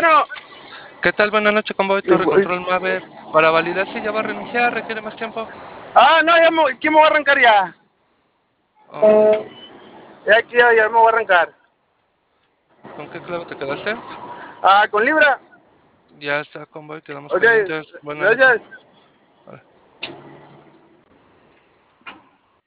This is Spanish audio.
bueno. ¿Qué tal? Buenas noches, Convoy Y Torre fue- Control Maver. Para validar si ya va a reiniciar, requiere más tiempo. No, ¿quién me va a arrancar ya? Oh, Ya aquí ya me voy a arrancar. ¿con qué clave te quedaste? Con Libra. Ya está, Convoy, quedamos Ok, pendientes. Buenas noches. gracias.